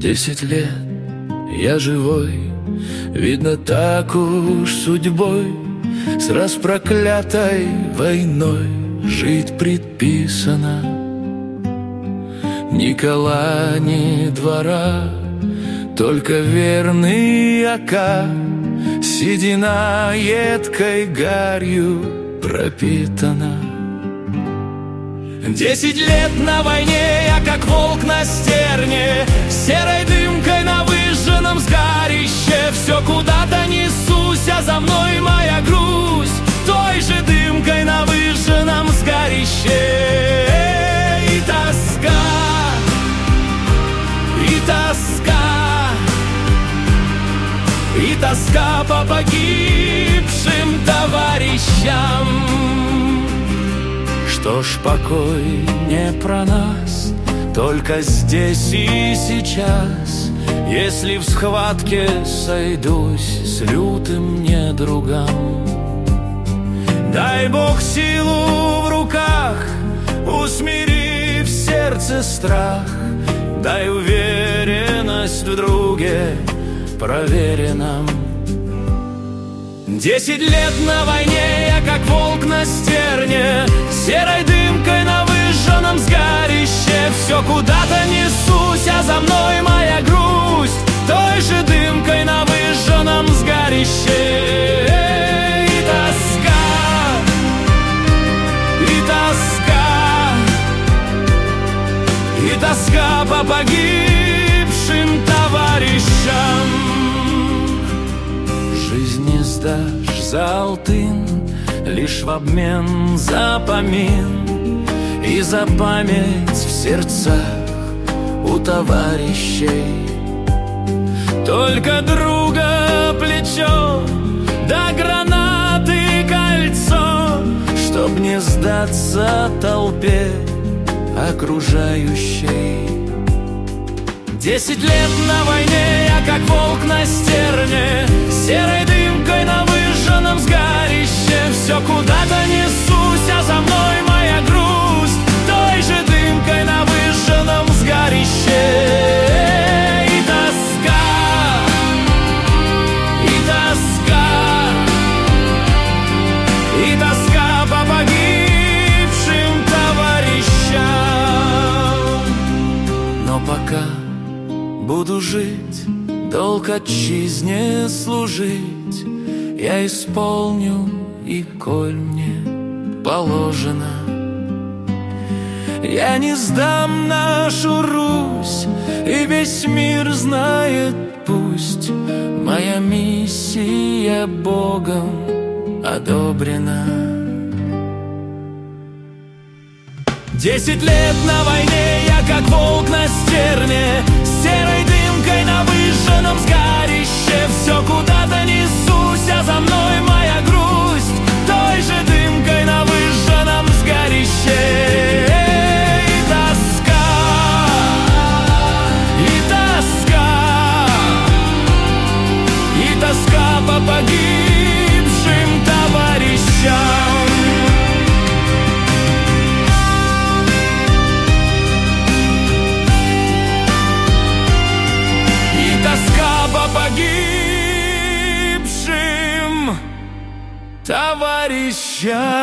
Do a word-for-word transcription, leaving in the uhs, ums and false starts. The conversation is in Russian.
Десять лет я живой, видно, так уж судьбой, с распроклятой войной жить предписано. Ни кола, ни двора, только верный ока, седина едкой гарью пропитана. Десять лет на войне я как волк на стерне, серой дымкой на выжженном сгарище. Все куда-то несусь, а за мной моя грусть, той же дымкой на выжженном сгарище. И тоска, и тоска, и тоска по погибшим товарищам. Что ж, покой не про нас, только здесь и сейчас. Если в схватке сойдусь с лютым недругом, дай Бог силу в руках, усмири в сердце страх. Дай уверенность в друге проверенном. Десять лет на войне я как волк на стерне, серой дымкой на выжженном сгарище. Все куда-то несусь, а за мной моя грусть, той же дымкой на выжженном сгарище. И тоска, и тоска, и тоска по погибшим товарищам. Жизнь не сдашь за алтын, лишь в обмен за помин и за память в сердцах у товарищей. Только друга плечо, да гранаты кольцо, чтоб не сдаться толпе окружающей. Десять лет на войне я как волк на стерне, серой дымкой на выжженном сгарище. Все куда-то несусь, а за мной моя грусть, той же дымкой на выжженном сгарище. И тоска, и тоска, и тоска по погибшим товарищам. Но пока буду жить, долг отчизне служить, я исполню, и коль мне положено. Я не сдам нашу Русь, и весь мир знает пусть, моя миссия Богом одобрена. Десять лет на войне я как волк на стерне, серой дымкой на выжженном сгарище. Все куда-то несусь, а за мной моя грусть, той же дымкой на выжженном сгарище. И тоска, и тоска, и тоска по погибшим товарищам. Погибшим товарищам.